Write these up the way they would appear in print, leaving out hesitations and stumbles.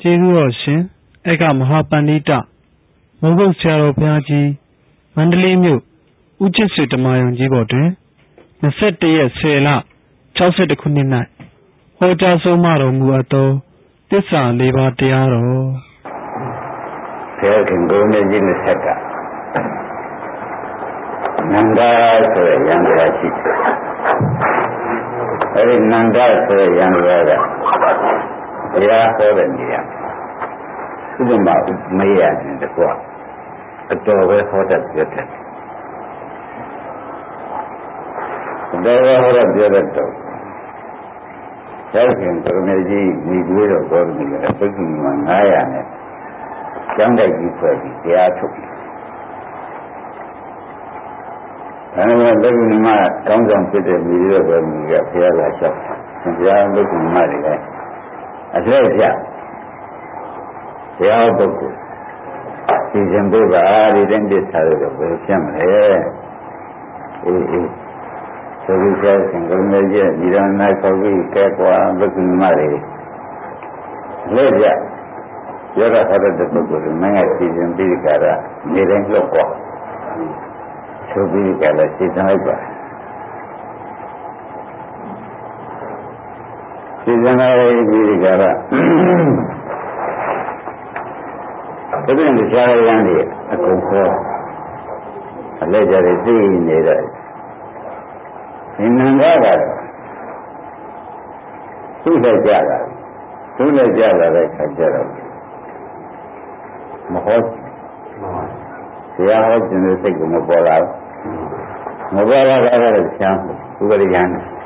ကျေးဇူးတော်ရှင်ဧကမဟာပန္နိတမိုးကုတ်ဆရာတော်ဘုရားကြီးမန္တလေးမြို့ဦးချစ်ဆွေဓမ္မယုံကြီးပေါ်တွင်21ရက်10လ62ခုနှစ်၌ဟောကြားဆုံးမတော်မူအပ်သောသစ္စာ၄ပါးတရားတော်ဘုရားခင်ကိုယ်နဲ့ကြီးနဲ့ဆက်ကနန္ဒာဆိုတဲ့ယန္တရားရှိတယ်အဲဒီနန္ဒာဆိုတဲ့ယန္တရားကတရားဟောတဲ့နေရာဥပမာမေးရတယ်တကွာအတော်ပဲဟောတတ်ပြတယ်အတော်ပဲဟောတတ်ပြတဲ့တော့ရောက်ခင်ပရမေကြီးညီကျွေးတော်တော်ကြီးလည်းပုဂ္ဂိုလ်မှာ900နဲ့ကျောင်းတိုက်ကြီးဖွဲ့ပြီးတရားထုတ်တယ်အဲဒီမှာပုဂ္ဂိုလ်မှာကောင်းဆောင်ဖြစ်တဲ့မိတော်တော်ကြီးကဘုရားလာလျှောက်ဘုရားပုဂ္ဂိုလ်မှာတွေလည်းအထက်ပြတရားပုဂ္ဂိုလ်ဒီရှင်ဘုရားဒီတိုင်းတည်းထားရတော့ဘယ်ဖြစ်မလဲအေးဆိုပြီးဆရာရှင်ကလည်းကြည့်ဒီတော့နိုင်ခေါ်ပြီးကဲကွာပုဂ္ဂိုလ်မှာတွေလက်ကြရတာဟောတဲ့ပုဂ္ဂိုလ်မင်းကစီစဉ်ပြီးကြတာနေတိုင်းလောက်ကွာဆိုပြီးကြလည်းစီစဉ်လိုက်ပါစီစဉ်လိုက်ပြီးကြတာဒီပြင်တရားရန်တွေအကုန်ခေါ်အလက်ကြတွေသိနေတော့ဒီနန္ဒကတော့သူ့လက်ကြတာသူ့လက်ကြလာတဲ့ခါကျတော့မဟုတ်တရားဟောခြင်းတဲ့စိတ်ကမပေါ်လာဘူးမပေါ်လာတော့ချမ်းသူကလည်းရန်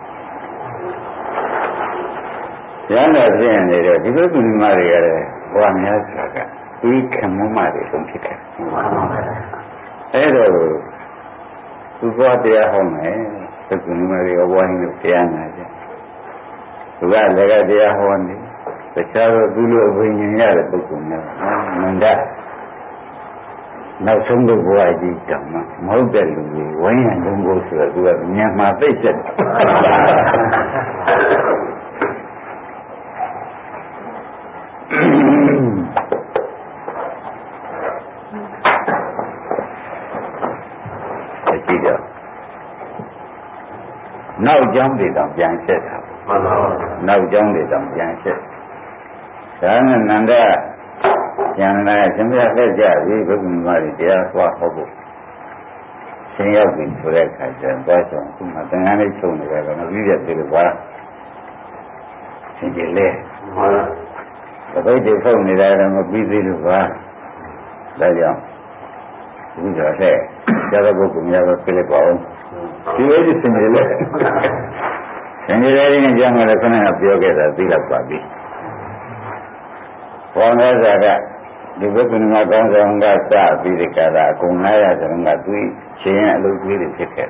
ရန်တော့ဖြစ်နေတယ်ဒီလိုကုဏ္ဏမတွေကလည်းဘဝများစွာကဒီခံမမတွေဆုံးဖြစ်တယ်အဲ့တော့သူကတရားဟောမယ်သက္ကုဏ္ဏမတွေဘဝရင်းကိုတရားနာကြသူကလည်းတရားဟောနေတခြားတော့သူလိုအဘိညာဉ်ရတဲ့ပုဂ္ဂိုလ်များမန္တနောက်ဆုံးဘဝကြီးတောင်မှမဟုတ်တဲ့လူတွေဝိုင်းရံလုံးဖို့ဆိုတော့သူကမြန်မာသိချက်နောက်ကျောင်းတွေတောင်ပြန်ဆက်တာမှန်ပါဘူးနောက်ကျောင်းတွေတောင်ပြန်ဆက်ဒါနဲ့နန္ဒကျန်လာရှင်ပြလက်ကြပြီဘုရားမကြီးတရားဟောဖို့ဆင်းရောက်ပြီဆိုတဲ့အခါကျတော့သွားဆောင်ခုမှသင်္ကန်းလေးချုပ်နေတယ်ကတော့ပြည့်ပြည့်သေးလို့ပါဆင်ကြီးလဲမှန်ပါတပိတ်တွေဖုတ်နေတယ်တော့မပြီးသေးလို့ပါဒါကြောင့်ဒီတော့တဲ့ကျတော့ပုဂ္ဂိုလ်များတော့ပြလိုက်ပါဦးဒီလိုကြီးဆင်ကြီးလဲဆင်ကြီးလေးနဲ့ကြောင်းလည်းခဏကပြောခဲ့တာသိတော့ပါပြီဘောင်းသားကဒီဘုက္ခနာကောင်းဆောင်ကစပြီးဒီကရာအကုန်လာရဆိုတော့သူချင်းအလုပ်ကြီးတွေဖြစ်ခဲ့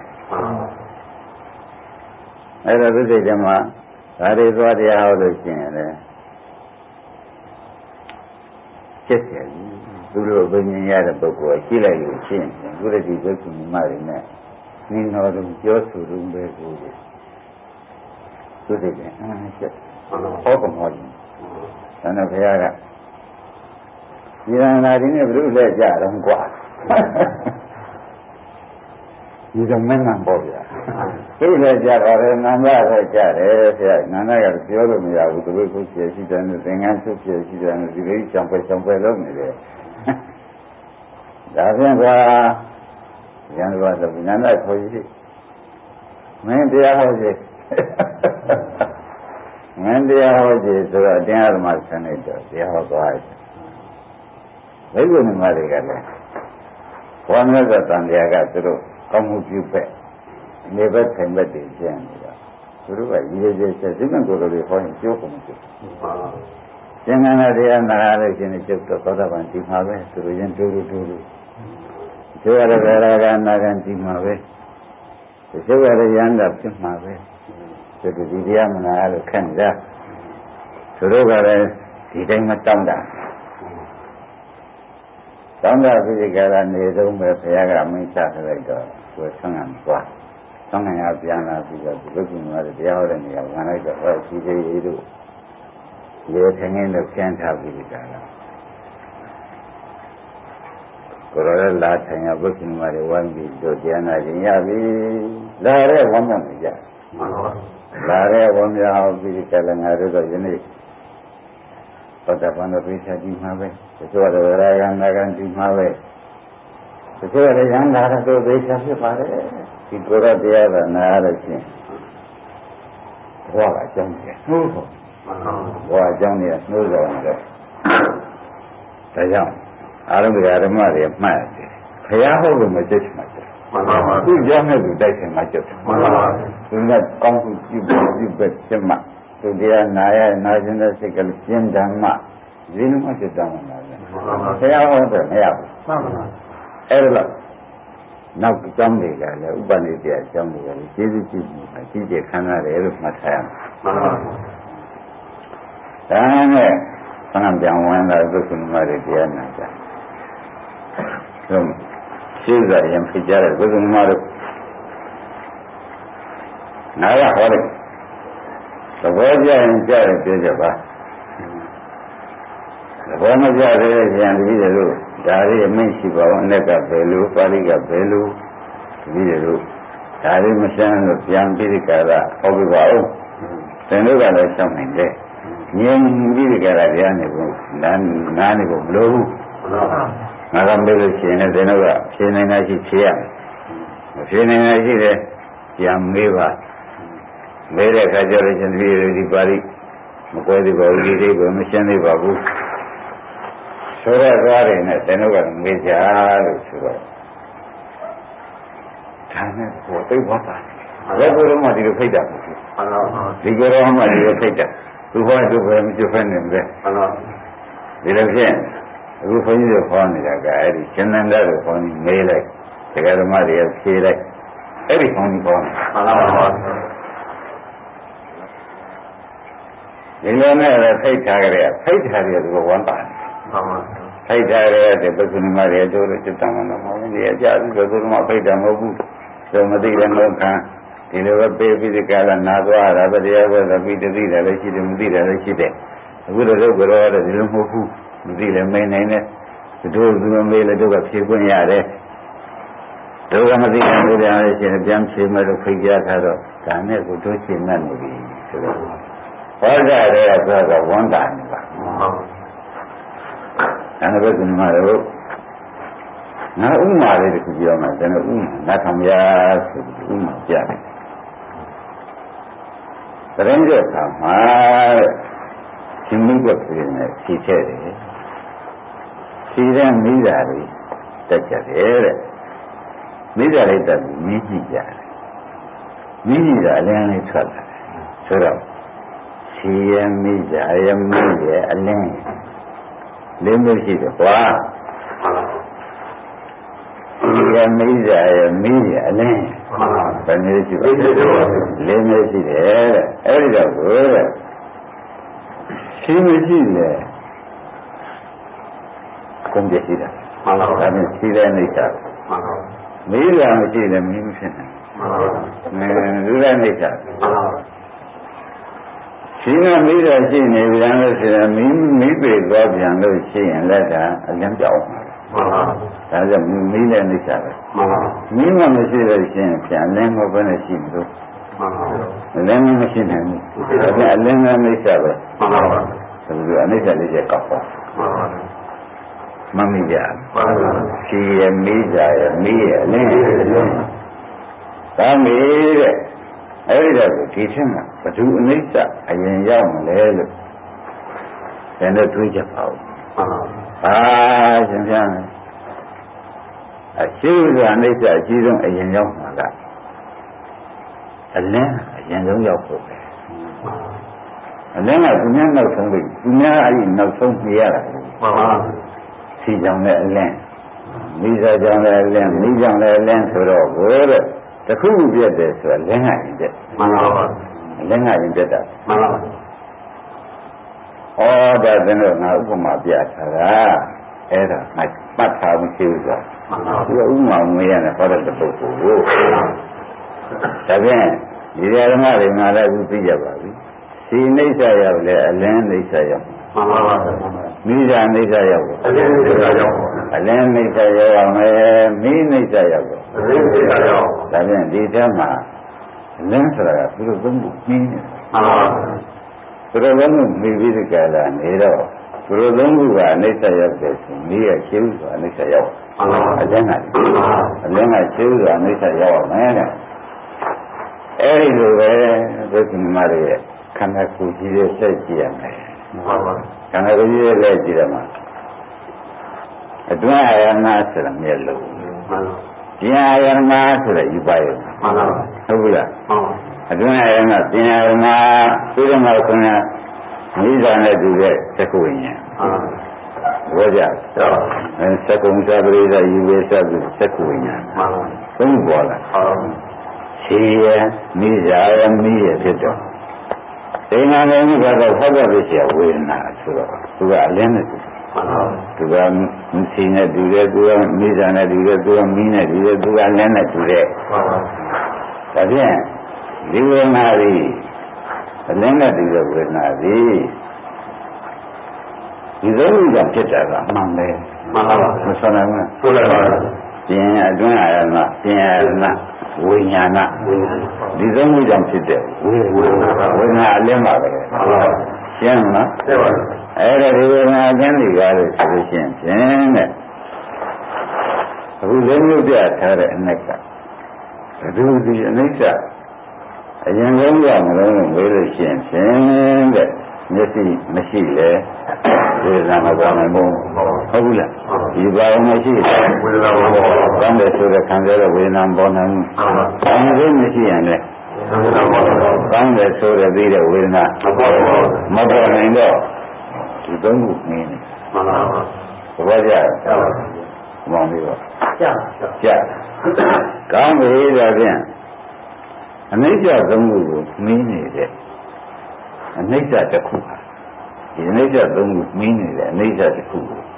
အဲ့တော့သူစိတ်ထဲမှာဒါတွေသွားတရားဟောလို့ရှိရင်လည်းဖြစ်တယ်သူတို့ဘုရင်ရတဲ့ပုဂ္ဂိုလ်ရှိလိုက်လို့ရှိရင်ဘုရားဒီဘုက္ခနာတွေနဲ့နင်းတော်သူပြောဆိုသူပဲကိုသူစိတ်ကရှက်ဟောကမောတယ်ဒါနဲ့ဘုရားကဒီရဏာဒီနဲ့ဘုရုလက်ကြတော့ကွာဒီကမင်းနံပေါ့ဗျာသူ့လက်ကြတော့လည်းနန္ဒလည်းကြတယ်ဆရာနန္ဒကပြောလို့မရဘူးသူတို့ကိုဖြည့်ရှိတယ်နဲ့သင်္ကန်းထုတ်ဖြည့်ရှိတယ်နဲ့ဒီလိုချောင်ပွဲလုပ်နေတယ်ဒါဖြင့်ကွာရန်တော်ဆိုနန္ဒခေါ်ကြည့်မင်းတရားဟောကြည့်မင်းတရားဟောကြည့်ဆိုတော့တရားဓမ္မဆန်းနေတော့တရားဟောသွားတယ်ဘိက္ခုနီမတွေကလည်းဘောမြတ်စွာဘုရားကသူတို့ကောင်းမှုပြုဖက်နေဘက်ထိုင်ဘက်တွေကျန်နေတာသူတို့ကရည်ရည်ချက်ဒီမဲ့ကိုယ်တော်တွေဟောရင်ကျိုးကုန်မှာကျင်္ဂနာတရားနာရလို့ရှင်ကျုပ်တော့သောတာပန်ဒီမှာပဲသူတို့ရင်တူတူကျိုးရတဲ့ဗေဒကနာကံဒီမှာပဲကျိုးရတဲ့ယန္တာဖြစ်မှာပဲသူတို့ဒီတရားမနာရလို့ခန့်ကြသူတို့ကလည်းဒီတိုင်းမတောင်းတာတောင်းတာပြိတ္တကာနေဆုံးပဲဘုရားကမိန့်ချလိုက်တော့သူဆန်းငံသွားဆန်းငံရပြန်လာပြီးတော့ဒီလိုကမှတရားဟောတဲ့နေရာဝင်လိုက်တော့ဟောရှိသေးတို့ရေထငင်းတော့ကျန်းထားပြီးကြတာကိုယ်တော်လာထိုင်ရဘုရားမှာဝမ်းပြီးတို့ကျန်တာရင်ရပြီလာရဲဝမ်းမြောက်နေကြလာရဲဝမ်းမြောက်ပြီးကြလည်းငါတို့တော့ယနေ့ဘုရားဘာသာပိဿာကြီးမှာပဲတချို့တော့ရာဂံနာဂံကြီးမှာပဲတချို့လည်းရံလာတော့ပိဿာဖြစ်ပါတယ်ဒီကိုယ်တော်တရားကနာရလို့ချင်းဘဝကအကြောင်းကြီးနှိုးဖို့ဘဝအကြောင်းကြီးနှိုးဆောင်တယ်ဒါကြောင့်အာရုံဓမ္မတွေမှတ်တယ်ဘုရားဟုတ်လို့မကြည့်ချင်မှကြည့်မှန်ပါပါသူကြောင့်လည်းသူတိုက်တယ်မှကြည့်မှန်ပါပါသူကကောင်းမှုပြုပဲပြတ်မှသူတရားနာရနာခြင်းတဲ့စိတ်ကလေးကျင့်ဓမ္မဒီလိုမှစိတ်တောင်းမှာလေဘုရားဟုတ်တယ်မရဘူးမှန်ပါပါအဲ့ဒါနောက်အကြောင်းတွေကလည်းဥပနိဒေအကြောင်းတွေကလည်းကျေးဇူးရှိပြီးအကြီးကျယ်ခံရတယ်လို့မှတ်ထားရမယ်မှန်ပါပါဒါနဲ့ဆံပြန်ဝင်လာသုခမတွေတရားနာကြဆုံးရှင်းစားရင်ဖြစ်ကြတဲ့သုခမတို့နာရဟောတယ်သဘောကျရင်ကြားရပြောကြပါသဘောမကျသေးတဲ့ဉာဏ်တပည့်တို့ဒါလေးအမိန့်ရှိပါအောင်အ내ကဘယ်လိုပါဠိကဘယ်လိုတပည့်တို့ဒါလေးမရှင်းလို့ပြန်ပြီးဒီကရာဟောပြပါဦးသင်တို့ကလည်းရှောက်နိုင်တယ်ငြင်းပြီးဒီကရာတရားနေဖို့နားနေဖို့မလိုဘူးငါကမေးလို့ရှိရင်လည်းသင်တို့ကဖြေနိုင်တာရှိဖြေရမယ်မဖြေနိုင်တာရှိတယ်ပြန်မေးပါမေးတဲ့အခါကျတော့ရှင်တပည့်တို့ဒီပါဠိမကွဲသေးပါဘူးဒီလေးကိုမရှင်းသေးပါဘူးဆိုတဲ့သွားတွေနဲ့သင်တို့ကမေးကြလို့ဆိုတော့ဒါနဲ့ဟိုသိသွားတာဘယ်ကိုယ်တော့မှဒီလိုဖိတ်တာမဟုတ်ဘူးဒီကိုယ်တော့မှဒီလိုဖိတ်တာသူဟောသူပဲမကျွတ်ဖက်နေတယ်ဒီလိုဖြင့်အခုခွန်ကြီးတို့ခေါ်နေတာကအဲ့ဒီရှင်နန္ဒတို့ခေါ်နေမေးလိုက်တရားဓမ္မတွေဖြေလိုက်အဲ့ဒီခေါင်းကြီးခေါ်နေဒီလိုနဲ့လည်းဖိတ်ထားကြတယ်ဖိတ်ထားတယ်သူကဝမ်းပါတယ်ဖိတ်ထားတဲ့ပုဂ္ဂိုလ်မတွေတို့စိတ်တမန်တော်မဟုတ်ဘူးဒီအကြပြီးပုဂ္ဂိုလ်မဖိတ်တာမဟုတ်ဘူးဆိုမသိလည်းမဟုတ်ခံဒီလိုပဲပေးပြီးဒီကလာနာသွားတာပဲတရားပဲသတိတသိတယ်လည်းရှိတယ်မသိတယ်လည်းရှိတယ်အခုတော့တို့ကတော့ဒီလိုမဟုတ်ဘူးမသိလည်းမနိုင်နဲ့တို့သူမမေးလည်းတို့ကဖြေခွင့်ရတယ်တို့ကမသိတယ်လို့တရားလည်းရှိတယ်ပြန်ဖြေမယ်လို့ဖိတ်ကြထားတော့ဒါနဲ့ကိုတို့ရှင်းမှတ်နေပြီဆိုတော့ဟောကြတဲ့ဆိုတော့ဝန်တာနေပါအဲ့ဒါပဲဒီမှာတော့ငါဥမာလေးတစ်ခုပြောမှကျွန်တော်ဥမာငါခံရဆိုဥမာပြတယ်တရင်ကျခါမှာရှင်မိဘပြည်နဲ့ဖြည့်ခဲ့တယ်ဖြည့်တဲ့မိသားတွေတက်ကြတယ်တဲ့မိသားလေးတက်ပြီးမိကြည့်ကြတယ်မိကြည့်တာအလင်းလေးထွက်လာတယ်ဆိုတော့ဖြည့်ရမိသားရမိရအလင်းလေးမျိုးရှိတယ်ကွာဒီကမိသားရမိရအလင်းဘယ်နည်းရှိပါလဲလေးမျိုးရှိတယ်တဲ့အဲ့ဒီတော့ကိုတဲ့ရှိမရှိလေကုန်ပြရှိတာမှန်ပါဘူးဒါနဲ့ရှိတဲ့နေချာမှန်ပါဘူးမိသားမရှိလည်းမင်းမဖြစ်နိုင်မှန်ပါဘူးလူတဲ့နေချာမှန်ပါဘူးရှိကမိသားရှိနေပြန်လို့ဆိုရင်မိပေသွားပြန်လို့ရှိရင်လည်းဒါအလင်းပြောင်းမှာမှန်ပါဘူးဒါကြောင့်မိလည်းနေချာပဲမှန်ပါဘူးမိမမရှိလို့ရှိရင်ပြန်လင်းမဘဲနဲ့ရှိမလို့မှန်ပါဘူးအလင်းမရှိနိုင်ဘူးဒါကြောင့်အလင်းနဲ့နေချာပဲမှန်ပါဘူးဆိုတော့အနိစ္စလေးချက်ကောက်ပါမှန်ပါဘူးမမိကြမှန်ပါဘူးရှိရမိကြရမိရအလင်းဒါမေးတဲ့အဲ့ဒီတော့ဒီချင်းမှာဘသူအနိစ္စအရင်ရောက်မလဲလို့ဒါနဲ့တွေးကြပါဦးမှန်ပါဘူးရှင်ပြမယ်အရှိကအနိစ္စအကြီးဆုံးအရင်ရောက်မှာကအလင်းအရင်ဆုံးရောက်ဖို့ပဲအလင်းကသူများနောက်ဆုံးပြီသူများအဲ့ဒီနောက်ဆုံးနေရတာမှန်ပါစီကြောင်နဲ့အလင်းမိစားကြောင်နဲ့အလင်းမိကြောင်နဲ့အလင်းဆိုတော့ဘိုးတဲ့တခုခုပြတ်တယ်ဆိုတော့လင်းကရင်တက်မှန်ပါအလင်းကရင်တက်တာမှန်ပါဩဒါသင်တို့ငါဥပမာပြထားတာအဲ့ဒါငါပတ်ထားမှုရှိဥစွာမှန်ပါဒီဥမာငွေရတယ်ဟောတဲ့ပုဂ္ဂိုလ်ကိုဒါဖြင့်ဒီဓမ္မတွေငါလည်းအခုသိကြပါပြီဒီအိဋ္ဌရောက်လေအလင်းအိဋ္ဌရောက်မှန်ပါပါမိဇာအိဋ္ဌရောက်အလင်းအိဋ္ဌရောက်အလင်းအိဋ္ဌရောက်ရမယ်မိအိဋ္ဌရောက်အလင်းအိဋ္ဌရောက်ဒါဖြင့်ဒီတည်းမှာအလင်းဆိုတာကသူတို့သုံးခုပြီးနေမှန်ပါပါသူတို့သုံးခုပြီးပြီးဒီကလာနေတော့သူတို့သုံးခုကအိဋ္ဌရောက်တယ်ဆိုမိရဲ့ရှင်းဆိုတာအိဋ္ဌရောက်မှန်ပါပါအလင်းကအလင်းကရှင်းဆိုတာအိဋ္ဌရောက်ရမယ်တဲ့အဲ့ဒီလိုပဲဘုရားမတွေရဲ့ခန္ဓာကိုယ်ကြီးရဲ့စိတ်ကြည့်ရမယ်မှန်ပါပါခန္ဓာကိုယ်ကြီးရဲ့လက်ကြည့်ရမှာအတွင်းအာယနာဆိုတာမျက်လုံးမှန်ပါဒီအာယနာဆိုတာယူပါရဲ့မှန်ပါဟုတ်ဘူးလားမှန်ပါအတွင်းအာယနာပညာအာယနာသိရမှာခွန်ကမိစ္ဆာနဲ့တူတဲ့သက္ကဝိညာဉ်မှန်ပါဘောကြသက္ကုံသပရိသယူဝေသက္ကုသက္ကဝိညာဉ်မှန်ပါသုံးပေါ်လာဟုတ်ရှိရမိစ္ဆာရမိရဖြစ်တော့ဒီနာမည်ကြီးကတော့ဖောက်ပြလို့ရှိရဝေဒနာဆိုတော့သူကအလင်းနဲ့သူကမရှိနဲ့တူတယ်သူကမိစ္ဆာနဲ့တူတယ်သူကမီးနဲ့တူတယ်သူကလင်းနဲ့တူတယ်ဒါဖြင့်ဒီဝေဒနာကြီးအလင်းနဲ့တူတဲ့ဝေဒနာကြီးဒီလိုမျိုးဖြစ်တာကအမှန်ပဲမှန်ပါပါမဆိုနိုင်ဘူးဆိုလိုက်ပါပြင်အတွင်းအာရဏပြင်အာရဏဝိညာဏဒီသုံးခုကြောင့်ဖြစ်တဲ့ဝေဒနာအလင်းပါပဲရှင်းမလားအဲ့ဒါဒီဝေဒနာအကျဉ်းတွေကားလို့ဆိုလို့ရှိရင်ဖြင့်တဲ့အခုလေးမျိုးပြထားတဲ့အနက်ကဘယ်သူဒီအနိစ္စအရင်ဆုံးကမလို့မေးလို့ရှိရင်ဖြင့်တဲ့မျက်စိမရှိလေဝေဒနာမပေါ်နိုင်ဘူးဟုတ်ဘူးလားဒီပါအောင်မရှိဝေဒနာမပေါ်ကောင်းတယ်ဆိုတဲ့ခံစားတဲ့ဝေဒနာပေါ်နိုင်ဘူးကောင်းတယ်မရှိရင်လည်းကောင်းတယ်ဆိုတဲ့ပြီးတဲ့ဝေဒနာမပေါ်နိုင်တော့ဒီသုံးခုနည်းနေမှန်ပါပါဘာကြမောင်လေးပါကြကောင်းပြီဒါဖြင့်အနိစ္စသုံးခုကိုနည်းနေတဲ့အနိစ္စတစ်ခုပါဒီအနိစ္စသုံးခုမင်းနေတယ်အနိစ္စတစ်ခုကို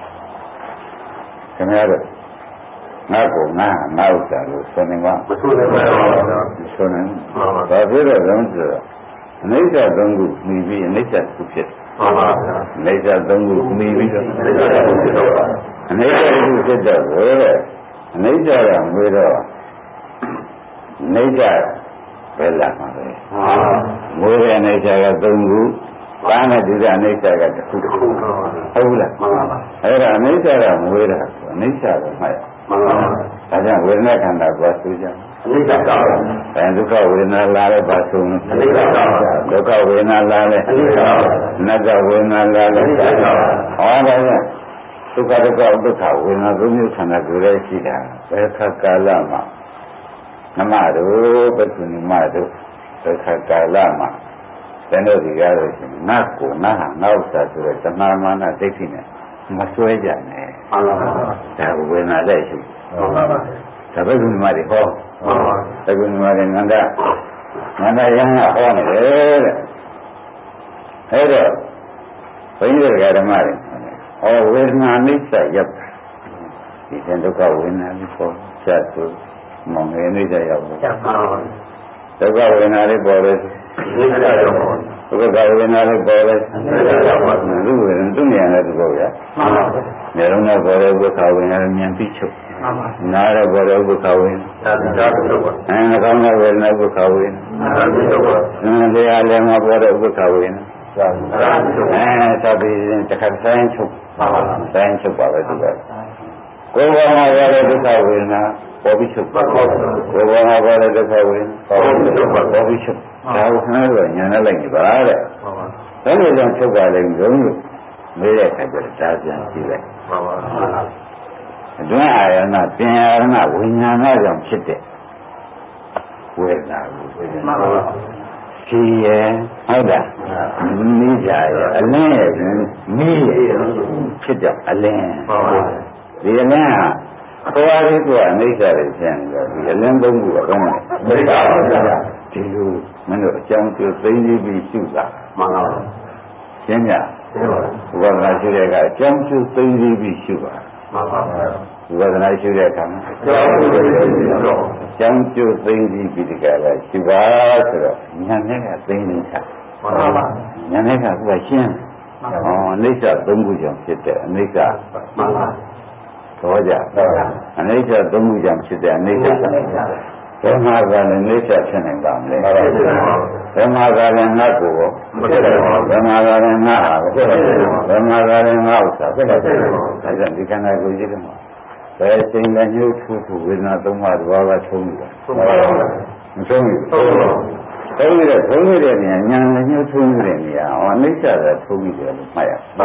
ခင်ဗျားတို့ငါ့ကိုငါဥစ္စာလို့ဆိုနေမှာမဆိုနိုင်ပါဘူးဆိုနိုင်ဘာဖြစ်လို့လဲဆိုတော့အနိစ္စသုံးခုမိပြီးအနိစ္စတစ်ခုဖြစ်မှန်ပါဗျာအနိစ္စသုံးခုမိပြီးတော့အနိစ္စတစ်ခုဖြစ်တော့အနိစ္စတစ်ခုဖြစ်တော့အနိစ္စကမွေးတော့အနိစ္စပဲလာမှာပဲမွေးတဲ့အိဋ္ဌာက၃ခုပါးနဲ့ဒီကအနိစ္စကတစ်ခုဟုတ်လားမှန်ပါပါအဲ့ဒါအနိစ္စကမွေးတာအနိစ္စပဲမှတ်ရမှန်ပါပါဒါကြောင့်ဝေဒနာခန္ဓာကိုဆိုကြအနိစ္စကောအဲဒုက္ခဝေဒနာလာတဲ့ပါဆုံးအနိစ္စကောဒုက္ခဝေဒနာလာတဲ့အနိစ္စကောနတ္တဝေဒနာလာတဲ့အနိစ္စကောဟောဒါကြောင့်ဒုက္ခဒုက္ခဝေဒနာသုံးမျိုးခန္ဓာကိုယ်ရဲ့ရှိတာဘယ်ခါကာလမှာနမတို့ပတ္တိမတို့ဒုက္ခကာလမှာတန်တို့ဒီကားလို့ရှိရင်ငါကိုငါဟာငါဥစ္စာဆိုတဲ့သမာမာနဒိဋ္ဌိနဲ့မဆွဲကြနဲ့မှန်ပါပါဒါဝေဒနာလည်းရှိမှန်ပါပါဒါပဲကုဏမတွေဟောမှန်ပါပါကုဏမတွေနန္ဒယဟန်ဟောနေတယ်တဲ့အဲ့တော့ဘုန်းကြီးတွေကဓမ္မတွေဟောဝေဒနာနိစ္စရပ်ဒီတဲ့ဒုက္ခဝေဒနာလေးပေါ်ချက်သူမောင်ငယ်နိစ္စရောက်ဘူးမှန်ပါပါဒုက္ခဝေဒနာလေးပေါ်တယ်နိစ္စရောက်ပါဘုရားဝေဒနာလေးပေါ်တယ်နိစ္စရောက်ပါသူ့ဝေဒနာသူ့ဉာဏ်နဲ့သူပေါ်ရမှန်ပါပါနေလုံးနဲ့ပေါ်တဲ့ဘုရားဝေဒနာဉာဏ်ပြီးချုပ်မှန်ပါနားရပေါ်တဲ့ဘုရားဝေဒနာသာပြီးချုပ်ပါနှကောင်းတဲ့ဝေဒနာဘုရားဝေဒနာသာပြီးချုပ်ပါတရားလည်းမပေါ်တဲ့ဘုရားဝေဒနာသာပြီးချုပ်သာပြီးတခါဆိုင်ချုပ်မှန်ပါဆိုင်ချုပ်ပါပဲသူကကိုယ်ပေါ်မှာရတဲ့ဒုက္ခဝေဒနာပေါ်ပြီးချုပ်ပါကိုယ်ပေါ်မှာပေါ်တဲ့ဒုက္ခဝေဒနာပေါ်ပြီးချုပ်ဒါကိုခဏတော့ညာနဲ့လိုက်နေပါတဲ့ဒါလိုကြောင့်ချုပ်ပါလိမ့်လို့မေးတဲ့အခါကျတော့ဒါပြန်ကြည့်လိုက်အတွင်းအာရဏပင်အာရဏဝိညာဏကြောင့်ဖြစ်တဲ့ဝေဒနာကိုမှန်ပါပါရှိရဲ့ဟုတ်တာမိကြရဲ့အလင်းရဲ့မိရဲ့ဖြစ်ကြောင့်အလင်းမှန်ပါပါဒီအလင်းဟာခေါ်ရည်ကအနိစ္စတွေဖြစ်နေတော့ဒီအလင်းသုံးခုကတော့မသိပါဘူးဗျာဒီလိုမင်းတို့အကြောင်းကျသိသိပြီးရှုတာမှန်ပါပါရှင်းကြဝေဒနာရှိတဲ့ကအကြောင်းကျသိသိပြီးရှုပါမှန်ပါပါဝေဒနာရှိတဲ့အခါမှာအကြောင်းကျသိသိပြီးဒီကရရှုပါဆိုတော့ဉာဏ်နဲ့ကသိသိချဉာဏ်နဲ့ကသူကရှင်းအနိစ္စသုံးခုကြောင့်ဖြစ်တဲ့အနိစ္စသောကြအနိစ္စသုံးခုကြောင့်ဖြစ်တဲ့အနိစ္စဘယ်မှာကလည်းနိစ္စဖြစ်နိုင်ပါမလဲဘယ်မှာကလည်းငါ့ကိုယ်ဘယ်မှာကလည်းငါ့ဟာဘယ်မှာကလည်းငါ့ဥစ္စာဒါကြောင့်ဒီခန္ဓာကိုယ်ကြီးကဘယ်ချိန်လည်းညှို့ထူးထူးဝေဒနာသုံးပါးတစ်ပါးကထုံးနေတာမထုံးဘူးထုံးနေတဲ့နေရာညာလည်းညှို့ထုံးနေတဲ့နေရာအနိစ္စကထုံးပြီးတယ်လို့မှတ်ရပါ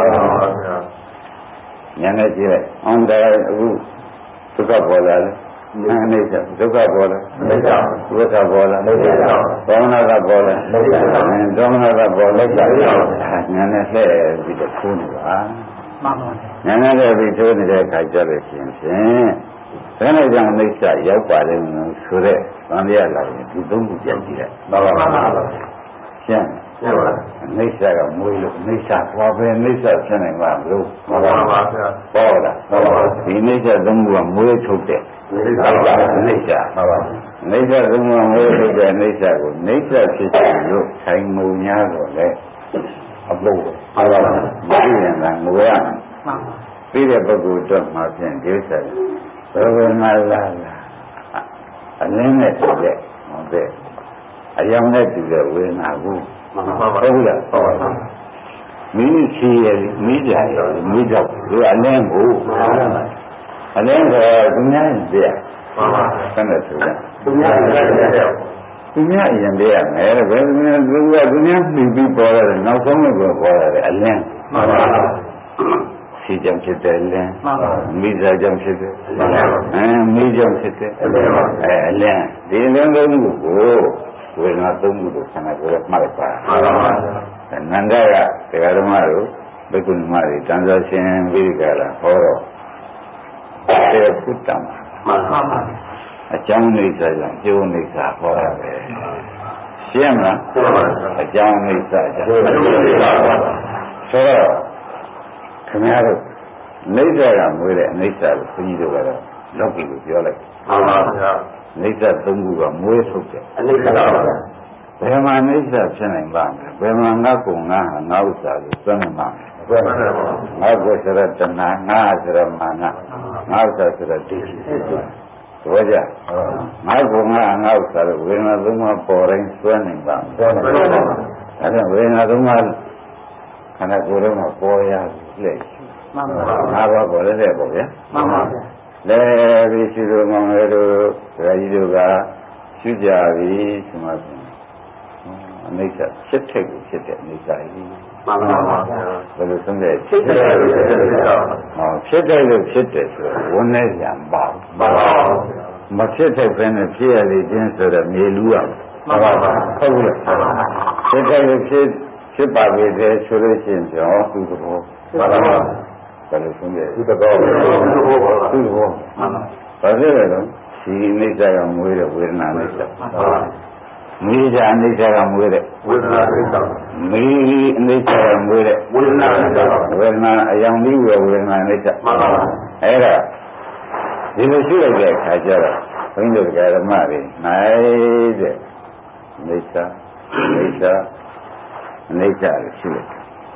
ညာနဲ့ကြည့်လိုက်အောင်တယ်အခုဒုက္ခပေါ်လာတယ်အနိစ္စဒုက္ခပေါ်လာအနိစ္စဒုက္ခပေါ်လာအနိစ္စသောမနာကပေါ်လာအနိစ္စသောမနာကပေါ်လာညာနဲ့လှည့်ပြီးတော့ထုံးနေပါမှန်ပါဗျာဉာဏ်နဲ့ပြီးထိုးနေတဲ့အခါကျလို့ရှိရင်ဖြင့်ဘယ်နဲ့ကြောင့်အိဋ္ဌရောက်ပါလိမ့်မလို့ဆိုတဲ့သံဃာလာရင်ဒီသုံးခုပြန်ကြည့်လိုက်မှန်ပါပါရှင်းပါအိဋ္ဌကမွေးလို့အိဋ္ဌဘာပဲအိဋ္ဌဖြစ်နိုင်မှာမလို့မှန်ပါပါဗျာပေါ်လာမှန်ပါဒီအိဋ္ဌသုံးခုကမွေးထုတ်တဲ့အိဋ္ဌမှန်ပါအိဋ္ဌသုံးခုကမွေးထုတ်တဲ့အိဋ္ဌကိုအိဋ္ဌဖြစ်တယ်လို့ထိုင်မှုများတော့လေအဖို့ပါပါဒီရင်ကငွေရပြီးတဲ့ပုဂ္ဂိုလ်တော့မှဖြင့်ဒီဥစ္စာဘယ်မှာလာအလင်းနဲ့တူတဲ့ဟုတ်တယ်အယောင်နဲ့တူတဲ့ဝေဒနာကိုဟုတ်လားဟုတ်ပါမိချီရမိကြရမိတော့ဒီအလင်းကိုအလင်းကသူများပြမှန်ပါဆန်းတယ်သူကသူများရင်တည်းရမယ်ဘယ်သူများသူများမှီပြီးပေါ်ရတယ်နောက်ဆုံးလည်းပေါ်ရတယ်အလင်းမှန်ပါစီကြောင့်ဖြစ်တယ်လင်းမိစားကြောင့်ဖြစ်တယ်မိကြောင့်ဖြစ်တယ်အလင်းဒီလင်းသုံးခုကိုဝေဒနာသုံးခုကိုခန္ဓာကိုယ်မှတ်လိုက်ပါနန္ဒကတရားဓမ္မတို့ဘိက္ခုနီမတွေတန်ဆာရှင်ဝိရိကလာဟောတော့တေကုတ္တမမှန်ပါအကြောင်းအိဋ္ဌာကြောင့်ကျိုးအိဋ္ဌာဟောရတယ်ရှင်းမလားအကြောင်းအိဋ္ဌာကြောင့်ဆိုတော့ခင်ဗျားတို့အိဋ္ဌာကမွေးတဲ့အိဋ္ဌာကိုဘုန်းကြီးတို့ကတော့လောက်ပြီလို့ပြောလိုက်မှန်ပါဗျာအိဋ္ဌာသုံးခုကမွေးထုတ်တယ်အိဋ္ဌာပါဘယ်မှာအိဋ္ဌာဖြစ်နိုင်ပါ့မလဲဘယ်မှာငါ့ကိုငါဟာငါဥစ္စာကိုသွမ်းမှာငါကိုယ်ဆိုတဲ့တဏှာငါဆိုတဲ့မာနငါဥစ္စာဆိုတဲ့ဒိဋ္ဌိဘောကြငါကငါဥစ္စာလို့ဝေဒနာသုံးပါးပေါ်တိုင်းဆွဲနိုင်ပါမယ်ဒါကြောင့်ဝေဒနာသုံးပါးခန္ဓာကိုယ်ထဲမှာပေါ်ရလက်မှန်ပါငါဘာပေါ်လဲတဲ့ပေါ့ဗျာမှန်ပါဗျာလဲပြီးရှိလို့မောင်လေးတို့ဒကာကြီးတို့ကရှုကြပြီဆိုမှအနိစ္စဖြစ်တဲ့ကိုဖြစ်တဲ့အိဋ္ဌာကြီးမှန်ပါပါဘယ်လိုဆုံးတဲ့ဖြစ်တဲ့လို့ဖြစ်တဲ့လို့ဖြစ်တယ်ဆိုတော့ဝန်နဲ့ရံပါမှန်ပါမဖြစ်တဲ့ဘယ်နဲ့ဖြစ်ရလေခြင်းဆိုတော့မြေလူရမှန်ပါပါဟုတ်လားဖြစ်တဲ့လို့ဖြစ်ပါလေတဲ့ဆိုလို့ရှိရင်ကျော်သူ့သဘောမှန်ပါပါဘယ်လိုဆုံးတဲ့သူ့သဘောမှန်ပါဘာဖြစ်လဲတော့ဒီအိဋ္ဌာကမွေးတဲ့ဝေဒနာအိဋ္ဌာမှန်ပါမိကြအနိစ္စကမွေးတဲ့ဝေဒနာအိဋ္ဌာမိအနိစ္စကမွေးတဲ့ဝေဒနာအိဋ္ဌာဝေဒနာအယောင်ပြီးဝေဒနာအိဋ္ဌာမှန်ပါအဲ့ဒါဒီလိုရှိလိုက်တဲ့အခါကျတော့ဘုန်းကြီးတို့ဓမ္မတွေနိုင်တဲ့အိဋ္ဌာအိဋ္ဌာလို့ရှိလိုက်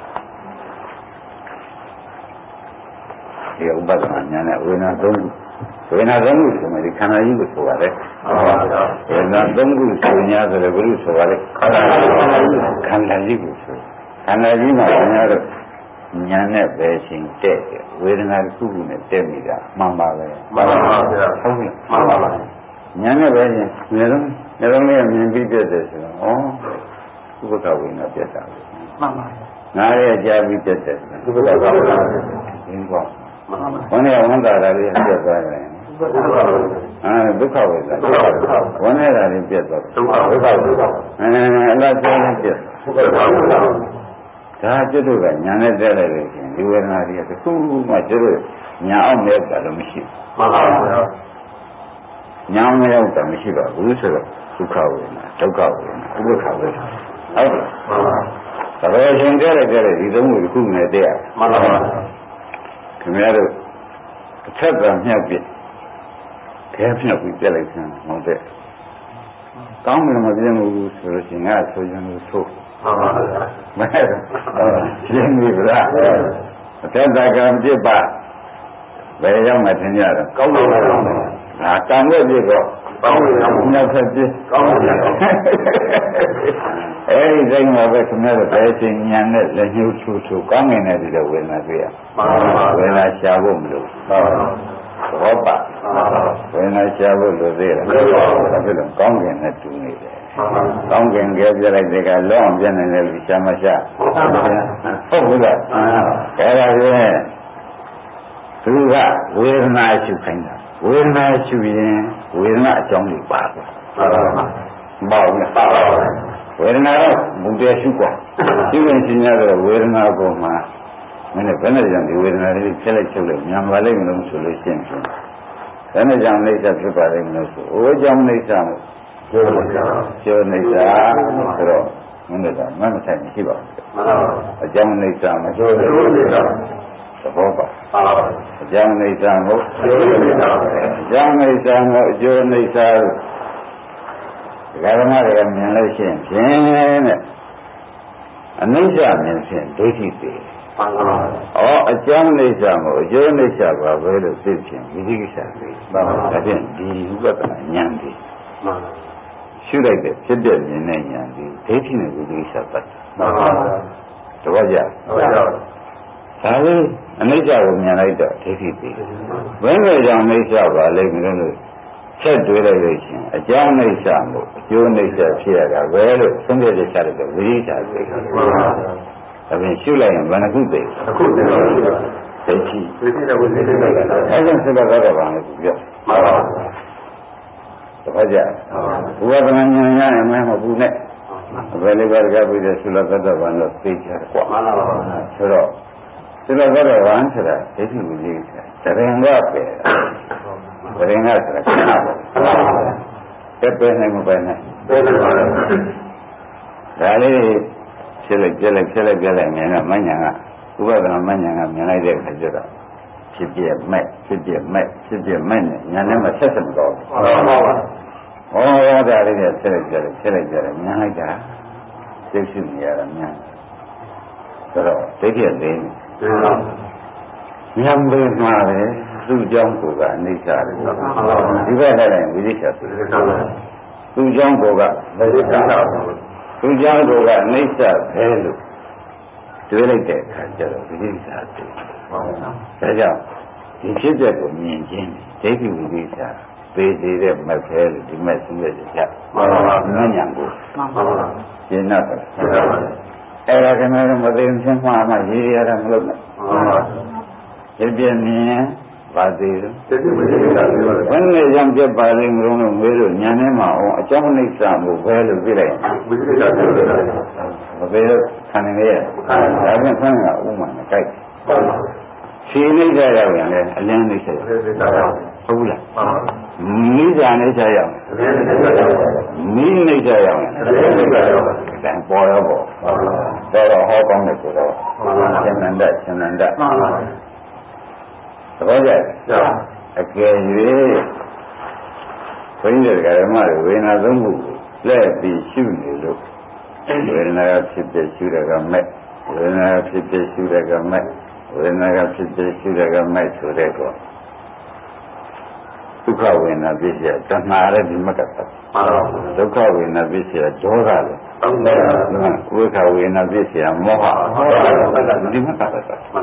ဒီဥပဒနာညာနဲ့ဝေဒနာသုံးခုဝေဒနာသုံးခုဆိုမှဒီခန္ဓာကြီးကိုဆိုရတယ်ဝေဒနာသုံးခုဆိုညာဆိုတော့ဘုရုဆိုရတယ်ခန္ဓာကြီးကိုဆိုခန္ဓာကြီးမှာညာတော့ညာနဲ့ပဲရှင်တဲ့ဝေဒနာတစ်ခုခုနဲ့တက်မိတာမှန်ပါပဲမှန်ပါပါဗျာဟုတ်ပြီမှန်ပါပါညာနဲ့ပဲရှင်နေတော့လေးမြင်ပြီးပြတ်တယ်ဆိုတော့ဩဥပဒဝေဒနာပြတ်တာမှန်ပါငါရဲ့ကြားပြီးပြတ်တယ်ဥပဒဝေဒနာဒီကောဘယ်နဲ့ဝန်တာတာလေးပြတ်သွားတယ်ဒုက္ခဝေဒနာဝန်နေတာလေးပြတ်သွားဒုက္ခဝေဒနာအလားကျလေးပြတ်ဒါကျွတ်တို့ကညာနဲ့တဲလိုက်လို့ရှင်ဒီဝေဒနာတွေကတစ်ခုမှကျွတ်တို့ညာအောင်မဲ့တာလို့မရှိဘူးမှန်ပါဗျာညာမရောက်တာမရှိပါဘူးဆိုတော့ဒုက္ခဝေဒနာဒုက္ခဝေဒနာဥပ္ပခဝေဒနာဟုတ်ပါဘူးဒါပဲရှင်တဲလိုက်ဒီသုံးခုတစ်ခုနဲ့တဲရမှန်ပါပါခင်ဗျားတို့အထက်ကမြတ်ပြခဲမြတ်ပြီးပြလိုက်စမ်းဟုတ်တဲ့ကောင်းမှမပြင်းဘူးဆိုလို့ရှိရင်ငါဆိုရင်လို့ဆိုမဲရှင်းပြီလားအတ္တကံပြစ်ပါဘယ်ရောက်မှထင်ကြတော့ကောင်းတယ်ငါတန်တဲ့ပြစ်တော့ကောင်းတယ်နောက်ဆက်ပြစ်ကောင်းတယ်အဲဒီစိတ်မှာပဲခင်ဗျားတို့ဘယ်ချိန်ညာနဲ့လက်ညှိုးထူထူကောင်းငင်တဲ့ဒီလိုဝေဒနာတွေ့ရဝေဒနာရှာဖို့မလို့ဘောပါဝေဒနာရှာဖို့လိုသေးတယ်ဒါဖြစ်လို့ကောင်းငင်နဲ့တူနေတယ်ကောင်းကင်ကြပြလိုက်တဲ့ကလောအောင်ပြနေတယ်လို့ရှာမရှာဟုတ်ဘူးလားအဲ့ဒါဖြင့်သူကဝေဒနာရှုခိုင်းတာဝေဒနာရှုရင်ဝေဒနာအကြောင်းတွေပါသွားပေါ့နဲ့ပါဝေဒနာတော့ဘုရားရှုกว่าရှုရင်ရှင်းရတော့ဝေဒနာပေါ်မှာမင်းဘယ်နဲ့ကြောင့်ဒီဝေဒနာလေးဖြစ်လိုက်ချုပ်လိုက်မြန်ပါလိမ့်မလို့ဆိုလို့ရှင်းရှင်ဘယ်နဲ့ကြောင့်အိဋ္ဌဖြစ်ပါလိမ့်မလို့ဆိုအိုးကြောင့်အိဋ္ဌမို့ကျော်နေတာဆိုတော့မင်းတို့ကမဆိုင်မရှိပါဘူးအကြောင်းအိဋ္ဌမကျော်နေတာသဘောပါအကြောင်းအိဋ္ဌမို့အကြောင်းအိဋ္ဌမို့အကျိုးအိဋ္ဌလို့ဓမ္မတွေကမြင်လို့ရှိရင်ဖြင့်တဲ့အနိစ္စမြင်ဖြင့်ဒိဋ္ဌိတွေအကြောင်းအိဋ္ဌမို့အကျိုးအိဋ္ဌပါပဲလို့သိဖြင့်ဝိသိကိစ္စတွေဒါဖြင့်ဒီဥပဒနာဉာဏ်တွေရှုလိုက်တဲ့ဖြစ်တဲ့မြင်တဲ့ဉာဏ်ဒီဒိဋ္ဌိနဲ့ဝိသိကိစ္စပတ်တော့ကြဒါလေးအနိစ္စကိုမြင်လိုက်တော့ဒိဋ္ဌိပြီးဘယ်နဲ့ကြောင့်အနိစ္စပါလိမ့်မလို့ဆက်တွေးလိုက်လို့ရှင်အကြောင်းအနိစ္စမို့အကျိုးအနိစ္စဖြစ်ရတာပဲလို့သုံးပြချက်ချလိုက်တော့ဝိသိကိစ္စသိဒါပြင်ရှုလိုက်ရင်ဘယ်နှခုသိအခုသိတော့ဒိဋ္ဌိနဲ့ဝိသိကိစ္စအဲ့ဒါဆက်တော့ဘာလဲပြောမှန်ပါတခါကြဘုရားကဉာဏ်ရရင်မဟုတ်ဘူးနဲ့ဘယ်လိုပဲကြပြီးတဲ့သုလသတ္တဗံလို့သိကြတယ်ကွာမှန်ပါပါဆိုတော့သုလသတ္တဗံဆိုတာဒိဋ္ဌိဝိသိကိစ္စတရင်ကပဲတရင်ကဆိုတာခဏပေါ့တက်ပဲနိုင်မပဲနိုင်ဒါလေးဖြစ်လိုက်မြင်တော့မညာကဥပဒနာမညာကမြင်လိုက်တဲ့အခါကျတော့ဖြစ်ပြမဲ့နဲ့ညာနဲ့မှဆက်ဆက်မတော်ဘူးဟောဒါလေးနဲ့ဆက်လိုက်ကြတယ်ညာလိုက်တာသိရှိနေရတာညာဆိုတော့ဒိဋ္ဌိသိနေညာမေးမှာပဲသူ့ကြောင့်ကိုကအနိစ္စတယ်ဒီဘက်လည်းဝိသိကိစ္စသူ့ကြောင့်ကိုကဝိသိကိစ္စသူ့ကြောင့်ကိုကအနိစ္စပဲလို့တွေးလိုက်တဲ့အခါကျတော့ဝိသိကိစ္စသိဒါကြောင့်ဒီဖြစ်တဲ့ကိုမြင်ခြင်းဒိဋ္ဌိဝိသိကိစ္စပေသေးတဲ့မက်ခဲလို့ဒီမက်ဆုံးတဲ့ချက်မှန်ပါပါဉာဏ်ကိုမှန်ပါပါရှင်းတော့အဲ့ဒါကလည်းမသိချင်းမှားမှရေးရတာမလို့နဲ့မှန်ပါပြင်းမြင်ပါသေးတယ်ဒိဋ္ဌိဝိသိကိစ္စဘယ်နဲ့ကြောင့်ပြပါလိမ့်မလို့မေးလို့ဉာဏ်ထဲမှာအောင်အကြောင်းအိဋ္ဌမှုပဲလို့ပြလိုက်ဝိသိကိစ္စမပေတော့ခံနေရဒါပြန်ဆန်းကဥမာနဲ့ကြိုက်ခြေအိဋ္ဌရောက်ရင်လည်းအလင်းအိဋ္ဌရောက်ဟုတ်ဘူးလားနိစ္စအိဋ္ဌရောက်နိအိဋ္ဌရောက်ရင်ဒါပေါ်တော့တော့ဟောကောင်းတယ်ဆိုတော့သင်္နန္ဒသဘောကျအကယ်၍ဘုန်းကြီးတွေကဓမ္မတွေဝေဒနာသုံးခုလက်ပြီးရှုနေလို့ဝေဒနာဖြစ်ဖြစ်ရှုတဲ့ကမဲ့ဝေဒနာဖြစ်ဖြစ်ရှုတဲ့ကမဲ့ဝေဒနာဖြစ်ဖြစ်ရှုတဲ့ကမဲ့ဆိုတဲ့ကောဒုက္ခဝေဒနာဖြစ်ရတဏှာလည်းဒီမကတ်ဒုက္ခဝေဒနာဖြစ်ရဒေါသလည်းဝိခဝေဒနာဖြစ်ရမောဟဒီမကတ်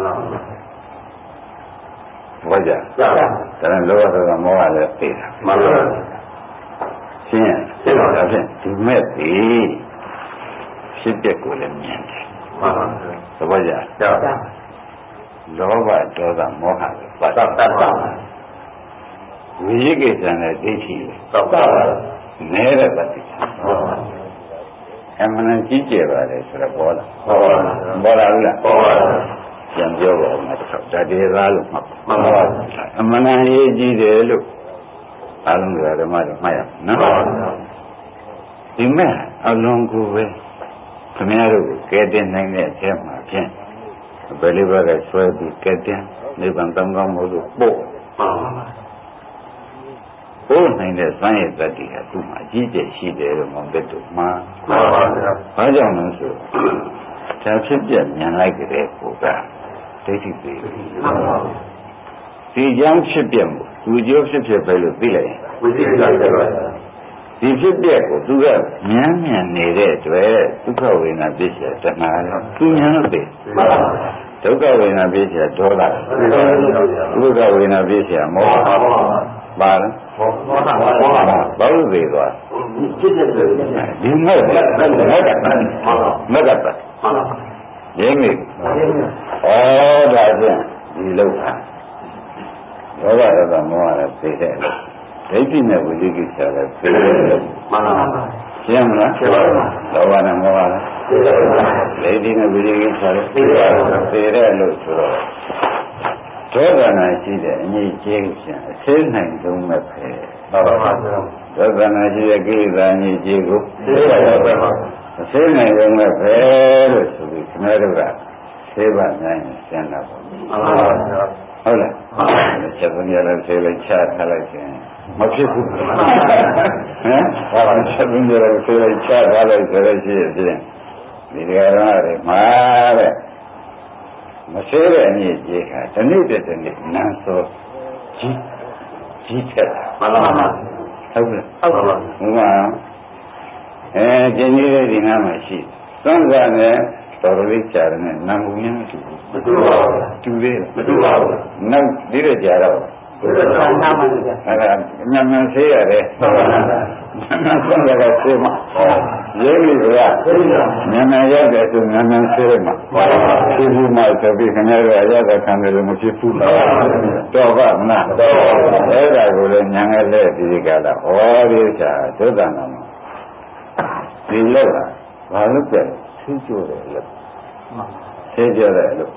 ဘာကြဒါနဲ့လောဘဆိုတာမောဟလည်းသိတာမှန်ပါရှင်းပါဒါဖြင့်ဒီမဲ့ဒီဖြစ်တဲ့ကိုလည်းမြင်တယ်မှန်ပါသဘောကျလောဘဒေါသမောဟလည်းပတ်တာဝိသိကိစ္စနဲ့ဒိဋ္ဌိနေတဲ့ပတ်တိအမှန်ကြီးကျယ်ပါလေဆိုတော့ပေါ်လာဘူးလားပြန်ပြောပါဦးမယ်တော့ဒါတေသားလို့မှတ်ပါအမှန်တန်ရေးကြည့်တယ်လို့အားလုံးကဓမ္မတွေမှတ်ရနော်ဒီမဲ့အလုံးကိုပဲခင်ဗျားတို့ကဲတင်နိုင်တဲ့အချက်မှာဖြင့်ဘယ်လိုပဲဆွဲပြီးကဲတင်နိဗ္ဗာန်တောင်းကောင်းမှုလို့ပို့ိုးနိုင်တဲ့စွမ်းရည်တတ်တွေကသူ့မှာအကြီးကျယ်ရှိတယ်လို့မောင်တဲ့တို့မှာမှန်ပါဗျာဘာကြောင့်လဲဆိုဒါဖြစ်ပြမြင်လိုက်ကြတဲ့ပုဂ္ဂိုလ်ဒိဋ္ဌိတွေမှန်ပါဗျာဒီကြောင့်ဖြစ်ပြမှုသူကျိုးဖြစ်ပဲလို့သိလိုက်ရင်ဝိသိကဖြစ်ပါဒီဖြစ်ပြကိုသူကမြန်းနေတဲ့တွေ့ဒုက္ခဝေဒနာပြည့်စုံတဏှာရောသူဉာဏ်လို့သိမှန်ပါဒုက္ခဝေဒနာပြည့်စုံဒေါသဒုက္ခဝေဒနာပြည့်စုံမောဟပါလားဘာလို့သိသွားဖြစ်တဲ့ဒီမောဟမကတ်ရင်းမိဒါဖြင့်ဒီလောက်ဟာလောဘရတမောဟလည်းသိတဲ့ဒိဋ္ဌိနဲ့ဝိသိကိစ္စလည်းသိတယ်မှန်ပါပါရှင်းမလားရှင်းပါပါလောဘနဲ့မောဟလည်းသိတယ်ဒိဋ္ဌိနဲ့ဝိသိကိစ္စလည်းသိတယ်သိတယ်လို့ဆိုတော့ဒေါသနာရှိတဲ့အငြိကျေးခြင်းအသိနိုင်ဆုံးမဲ့ပဲမှန်ပါပါဒေါသနာရှိတဲ့ကိလေသာအငြိကျေးကိုသိပါပါအသိနိုင်ဆုံးမဲ့ပဲလို့ဆိုပြီးခင်ဗျားတို့ကသိပါနိုင်ရှင်းတာပေါ့မှန်ပါပါဟုတ်လားချက်သွင်းရလဲဆေးလိုက်ချထားလိုက်ခြင်းမဖြစ်ဘူးဟမ်ဘာလို့ချက်သွင်းရလဲဆေးလိုက်ချထားလိုက်ဆိုရရှိရင်ဒီကရဏတွေမှာတဲ့မဆေးတဲ့အမြင့်ကြီးခါတနေ့တနေ့နန်းစောကြီးထက်မှန်ပါပါဟုတ်လားဟုတ်ပါပါဘုရားကျင်းကြီးတဲ့ဒီနားမှာရှိသွန်စားနဲ့တော်တော်လေးကြာတယ်နဲ့နာမူရင်းတူမတူပါဘူးတူသေးမတူပါဘူးနောက်ဒီတော့ကြာတော့နာမတူကြအဲ့ဒါမြန်ဆေးရတယ်ဟုတ်ပါဘူးမြန်ဆေးရဆေးမှာရေးပြီကမြန်ရောက်တယ်ဆိုမြန်ဆေးမှာဖြစ်ဘူးမှဆိုပြီးခင်ဗျားတို့အရသာခံတယ်လို့မဖြစ်ဘူးတော့ပါမလားအဲ့ဒါကိုလည်းညာငယ်လက်ဒီကလာဩဒီချာဒုက္ခနာမှာဒီလောက်ဟာဘာလို့ပြလဲသိကြတယ်လို့သိကြတယ်လို့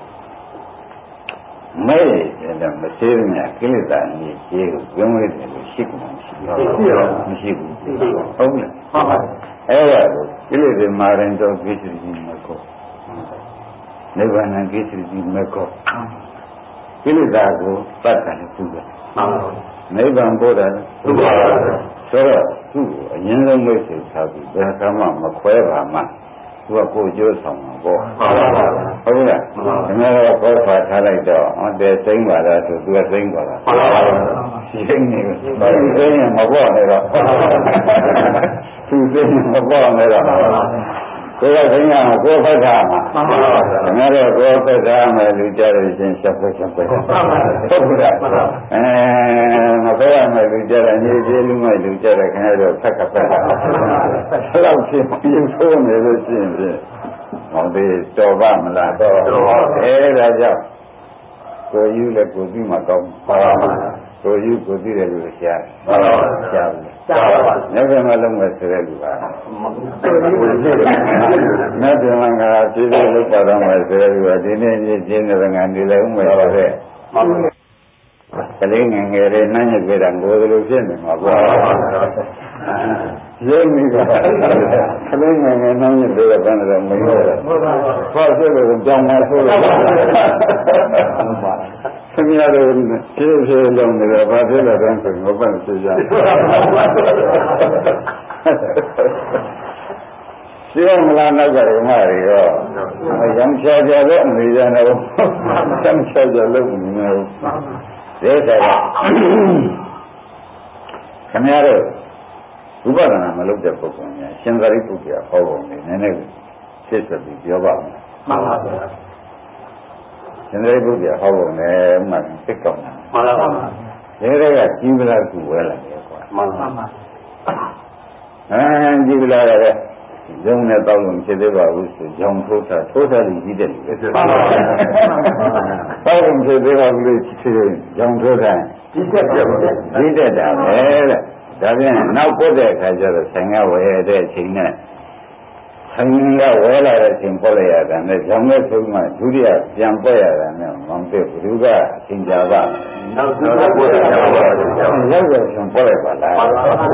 မဲ့တယ်မသိဘူးများကိလေသာအကြီးကြီးကိုကျုံးရတယ်လို့ရှိကုန်မရှိဘူးမရှိဘူးဟုတ်လားဟုတ်ပါအဲ့ဒါကိုကိလေသာမာရင်တော့ကိစ္စကြီးမကောနိဗ္ဗာန်ကိစ္စကြီးမကောကိလေသာကိုတတ်တယ်သူကနိဗ္ဗာန်ပို့တယ်သူပါဆိုတော့သူ့အရင်ဆုံးလို့ဆိုထားပြီးဘယ်ကမှမခွဲပါမှသူကကိုကျိုးဆောင်မှာပေါ့ဟုတ်လားခင်ဗျားတော့ခေါ်ဖာထားလိုက်တော့ဟောတယ်စိမ့်ပါလားဆိုသူကစိမ့်ပါလားစိမ့်နေတယ်စိမ့်ရင်မပေါ့နေတော့သူစိမ့်မပေါ့နေတော့ကိုယ်ကစိမ့်ရမှာကိုယ်ဖတ်ထားမှာခင်ဗျားတော့ကိုယ်ဖတ်ထားမယ်လူကြရခြင်းချက်ပွဲဟုတ်ကဲ့မဖတ်ရမယ်လူကြတယ်နေသေးလူမိုက်လူကြတယ်ခင်ဗျားတို့ဖက်ကဖက်တာလောက်ချင်းပြုဆိုးနေလို့ရှိရင်ဖြင့်ဟောဒီတော်ပါမလားတော့အဲ့ဒါကြောင့်ကိုယူလည်းကိုပြီးမှကောင်းပါပါကိုယူကိုပြီးတယ်လို့ရှားပါပါရှားဘူးရှားပါနေပြန်မလုံးမဲ့ဆိုတဲ့လူကနေပြန်မကဖြည်းဖြည်းလုပ်ပါတော့မယ်ဆိုတဲ့လူကဒီနေ့ကျင်းတဲ့ငါနေလည်းဥမဲ့ဆိုတဲ့ကလေးငယ်ငယ်လေးနှမ်းညက်ပြတာကိုယ်လိုဖြစ်နေမှာပေါ့ရုပ်မိကကလေးငယ်ငယ်နှမ်းညက်ပြတဲ့ဘယ်နဲ့တော့မဟုတ်ဘူးဘာဖြစ်လို့ကြောင်းမဆိုးလို့ခင်ဗျားတို့ဖြည်းဖြည်းလုံးနေတော့ဘာဖြစ်လဲတော့ဆိုမပတ်ဖြစ်ကြရှင်းမလားနောက်ကဓမ္မတွေရောရောင်ချာချာတော့နေကြတယ်ဆမ်းချာချာလို့နေတယ်ဒီကခင်ဗျားတို့ဥပဒနာမလုပ်တဲ့ပုဂ္ဂိုလ်များရှင်သာရိပုတ္တရာဟောပုံလေးနည်းနည်းဖြစ်ဆက်ပြီးပြောပါမယ်မှန်ပါဗျာရှင်သာရိပုတ္တရာဟောပုံနဲ့မှသိကောင်းတာမှန်ပါပါဒီကကြီးပလာကူဝဲလာတယ်ကွာမှန်ပါပါကြီးပလာရတယ်ဇုံနဲ့တောက်လို့ဖြစ်သေးပါဘူးဆိုကြောင်ထိုးတာကြီးကြီးတဲ့လူပဲမှန်ပါပါတောက်လို့ဖြစ်သေးပါဘူးလို့ဖြစ်ကြောင်ထိုးတာကြီးတက်တာပဲတဲ့ဒါပြန်နောက်ပုတ်တဲ့အခါကျတော့ဆိုင်ကဝယ်တဲ့အချိန်နဲ့ဆိုင်ကဝယ်လာတဲ့အချိန်ပို့လိုက်ရတာနဲ့ကြောင်မဲ့ဆုံးမှဒုတိယပြန်ပို့ရတာနဲ့မောင်တဲ့ဘုရားကအချိန်ကြာပါနောက်ပို့ရတာရောက်တော့ပြန်ပို့လိုက်ပါလား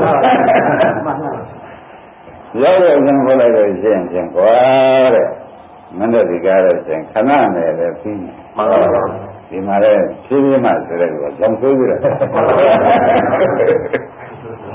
ရောက်တော့ပြန်ပို့လိုက်တော့ရှင်းကွာတဲ့မန္တဒီကားတော့ရှင်ခဏနဲ့လည်းပြီးမှန်ပါပါဒီမှာလည်းဖြည်းဖြည်းမှဆိုတဲ့ကကြောင်ဆိုးပြီးတော့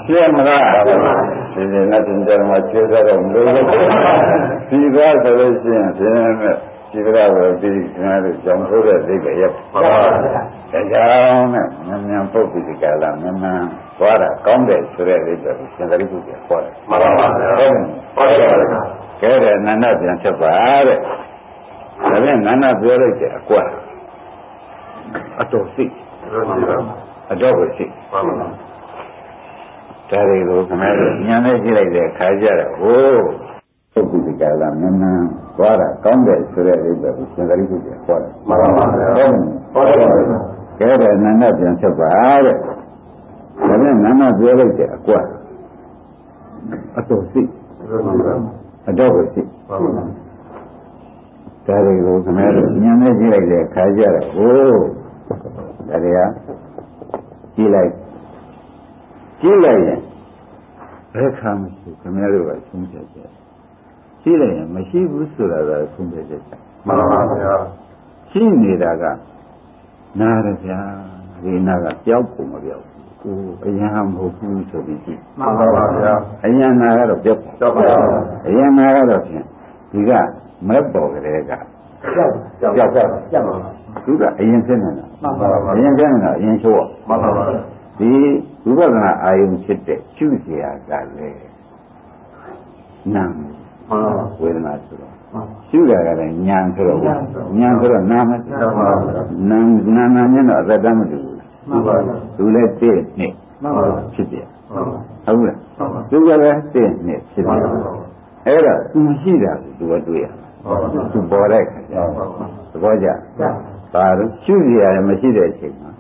ရှင်းမလားဒီနေ့တင်ကြမှာကျေးဇူးတော်မလို့ဒီကားဆိုလို့ရှိရင်ဖြင့်ဒီကားကိုဒီကျွန်တော်တို့ကြောင့်ထိုးတဲ့သိပဲရက်ပါဒါကြောင့်နဲ့မြန်ပုတ်ပြီးဒီကလာမြန်သွားတာကောင်းတယ်ဆိုတဲ့အိဗယ်ကိုသင်္ကရိပုပြခေါ်တယ်မှန်ပါပါဗျာဟုတ်ပါပါကဲတဲ့နန္ဒပြန်ချက်ပါတဲ့ဒါနဲ့နန္ဒပြောလိုက်တဲ့အကွက်အတော်စိအတော်ကိုစိမှန်ပါပါဒါတွေကိုခမဲတို့ညံနဲ့ကြည့်လိုက်တဲ့ခါကြတော့ဟိုးပုဂ္ဂိုလ်ကလာမြန်သွားတာကောင်းတယ်ဆိုတဲ့အိဗယ်ကိုသင်္ကရိပုပြခေါ်တယ်မှန်ပါပါဟုတ်ပါပါကဲတဲ့နန္ဒပြန်ချက်ပါတဲ့ဒါနဲ့နန္ဒပြောလိုက်တဲ့အကွက်အတော်စိအတော်ကိုစိမှန်ပါပါဒါတွေကိုခမဲတို့ညံနဲ့ကြည့်လိုက်တဲ့ခါကြတော့ဟိုးဒါတွေကကြည့်လိုက်ရင်ဘယ်ခါမရှိခမဲတို့ကသုံးချက်ချက်ကြည့်လိုက်ရင်မရှိဘူးဆိုတာကသုံးချက်ချက်မှန်ပါဗျာရှင်းနေတာကနားရဗျာဒီနာကကြောက်ပုံမပြောက်ကိုအယံမဟုတ်ဘူးဆိုပြီးကြည့်မှန်ပါဗျာအယံနာကတော့ပြောက်ပါအယံနာကတော့ဖြင့်ဒီကမဲ့ပေါ်ကလေးကကြောက်ပါသူကအရင်စင်းနေတာမှန်ပါပါအရင်စင်းနေတာအရင်ချိုးမှန်ပါပါဒီဝိပဿနာအာယုံဖြစ်တဲ့ရှုเสียကလည်းနာမ်ဝေဒနာဆိုတော့ရှုတာကလည်းဉာဏ်ဆိုတော့ဉာဏ်ဆိုတော့နာမ်နာမျက်တော့အသက်တမ်းမတူဘူးမှန်ပါပါသူလည်းတည့်နှစ်မှန်ပါပါဖြစ်တယ်ဟုတ်လားသူကလည်းတည့်နှစ်ဖြစ်တယ်အဲ့ဒါသူရှိတာသူကတွေ့ရသူပေါ်တဲ့ခါကျသဘောကျဒါတော့ရှုเสียရမရှိတဲ့အချိန်မှာ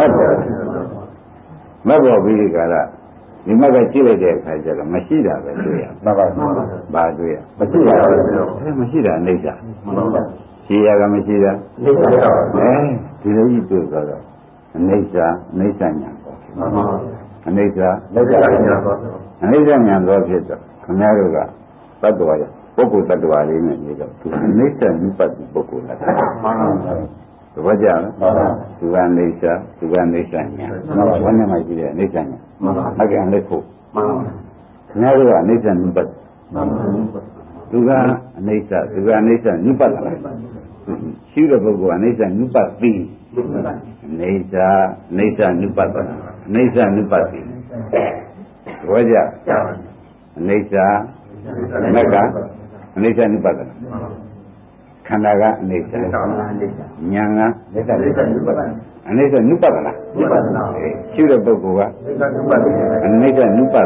မပေါ်ပြီးဒီကလာဒီမကကြည့်လိုက်တဲ့အခါကျတော့မရှိတာပဲတွေ့ရမှန်ပါဘာတွေ့ရမရှိတာပဲမရှိတာအိဋ္ဌာရှိရကမရှိတာအိဋ္ဌာဒီလိုကြီးတွေ့တော့အိဋ္ဌာညာပေါ့အိဋ္ဌာညာပေါ့အိဋ္ဌာညာတော့ဖြစ်တော့ခင်ဗျားတို့ကတတ္တဝါရပုဂ္ဂိုလ်တ attva လေးနဲ့နေတော့သူအိဋ္ဌာနိပ္ပတ္တိပုဂ္ဂိုလ်လားမှန်ပါသဘောကျလားသူကအိဋ္ဌာသူကအိဋ္ဌာညာဘယ်နဲ့မှရှိတယ်အိဋ္ဌာညာအကံလက်ဖို့ခင်ဗျားတို့ကအိဋ္ဌာနိပ္ပတ္တိသူကအိဋ္ဌာသူကအိဋ္ဌာနိပ္ပတ္တိရှိတဲ့ပုဂ္ဂိုလ်ကအိဋ္ဌာနိပ္ပတ္တိအိဋ္ဌာနိပ္ပတ္တိအိဋ္ဌာနိပ္ပတ္တိသဘောကျအိဋ္ဌာမကအိဋ္ဌာနိပ္ပတ္တိခန္ဓာကအိဋ္ဌာဉာဏ်ကအိဋ္ဌာနိပ္ပတ္တိအိဋ္ဌာနိပ္ပတ္တိရှိတဲ့ပုဂ္ဂိုလ်ကအိဋ္ဌာနိပ္ပတ္တိအိဋ္ဌာ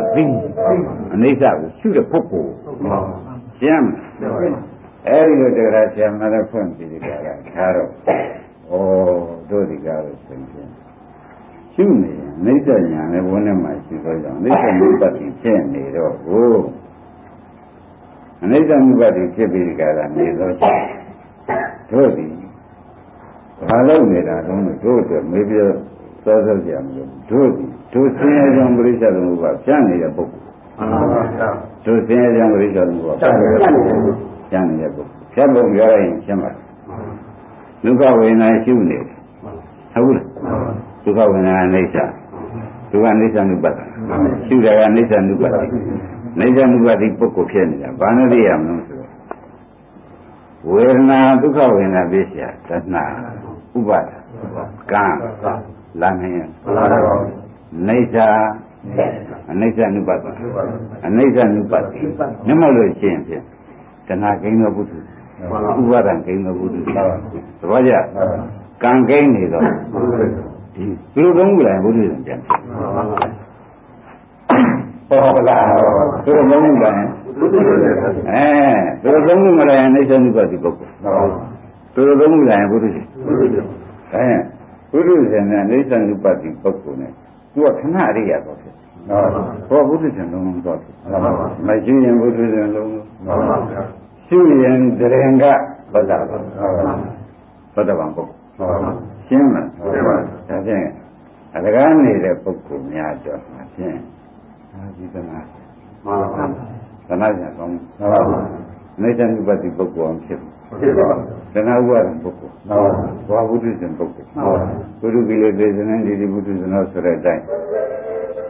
ကိုရှိတဲ့ပုဂ္ဂိုလ်ရှင်းအဲ့ဒီလိုတရားဆရာမလည်းဖွင့်ပြီးဒီကရထားတော့တို့ဒီကားလို့ဆိုရင်ရှုနေရင်အိဋ္ဌာဉာဏ်နဲ့ဘုန်းနဲ့မှရှိသောကြောင့်အိဋ္ဌာနိပ္ပတ္တိဖြစ်နေတော့အိဋ္ဌာနိပ္ပတ္တိဖြစ်ပြီးဒီကရနေသောကြောင့်တို့ဒီဘာလို့နေတာတုံးလို့တို့အတွက်မေးပြစောစောကြမလို့တို့ဆင်းရဲကြောင့်ပရိစ္ဆေသမုပ္ပါဖြန့်နေတဲ့ပုဂ္ဂိုလ်တို့ဆင်းရဲကြောင့်ပရိစ္ဆေသမုပ္ပါဖြန့်နေတဲ့ပုဂ္ဂိုလ်ဖြတ်ဖို့ပြောရရင်ရှင်းပါဒုက္ခဝေဒနာရှုနေတယ်ဟုတ်လားဒုက္ခဝေဒနာအိဋ္ဌာဒုက္ခအိဋ္ဌာနုပ္ပတ္တိရှုတာကအိဋ္ဌာနုပ္ပတ္တိအိဋ္ဌာနုပ္ပတ္တိပုဂ္ဂိုလ်ဖြစ်နေတာဘာနဲ့သိရမလို့ဆိုတော့ဝေဒနာဒုက္ခဝေဒနာပြည့်စရာတဏှာဥပါဒကံလာနေရအိဋ္ဌာအိဋ္ဌာနုပ္ပတ္တိအိဋ္ဌာနုပ္ပတ္တိနမလို့ရှင်းဖြင့်တဏှာကိန်းသောပုထုဥပါဒံကိန်းသောပုထုသဘောကျကံကိန်းနေတော့ဒီလိုသုံးခုလိုက်ပုထုဇဉ်ပြန်ဟုတ်လားသူတို့သုံးခုလိုက်သူတို့သုံးခုမလိုက်ရင်အိဋ္ဌာနုပ္ပတ္တိပုဂ္ဂိုလ်သူတို့သုံးခုလိုက်ရင်ပုထုဇဉ်ပုထုဇဉ်နဲ့အိဋ္ဌာနုပ္ပတ္တိပုဂ္ဂိုလ်နဲ့သူကခဏအရိယာတော့ဖြစ်ဘောပုထုဇဉ်လုံးလုံးတော့ဖြစ်မရှိရင်ပုထုဇဉ်လုံးရှုရင်တရင်ကဘုဒ္ဓဘာသာပုဂ္ဂိုလ်ရှင်းလားဒါဖြင့်အလကားနေတဲ့ပုဂ္ဂိုလ်များတော့ဖြင့်ဒီသနာမှန်ပါသနာပြန်ကောင်းပါအိဋ္ဌာနုပ္ပတ္တိပုဂ္ဂိုလ်အောင်ဖြစ်ပါသနာဥပါဒံပုဂ္ဂိုလ်ဘောပုထုဇဉ်ပုဂ္ဂိုလ်ဘုရုကိလေသေဇနံဒီပုထုဇဉ်တော်ဆိုတဲ့အတိုင်းဝ